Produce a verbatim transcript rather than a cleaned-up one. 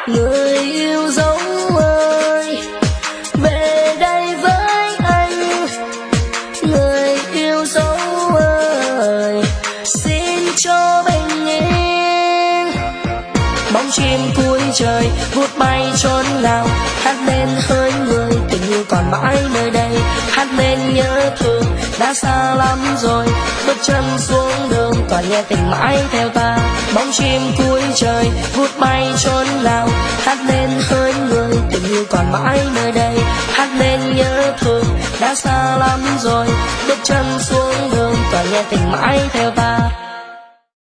Người yêu dấu ơi, về đây với anh. Người yêu dấu ơi, xin cho bình yên. Bóng chim cuối trời vút bay chốn nào, hát lên hơi người tình yêu còn mãi nơi đây. Hát lên nhớ thương đã xa lắm rồi, bước chân xuống đường toàn nghe tình mãi theo ta. Bóng chim cuối trời vút bay chốn nào, hát lên hơi người tình yêu còn mãi nơi đây. Hát lên nhớ thương đã xa lắm rồi, bước chân xuống đường toàn nghe tình mãi theo ta.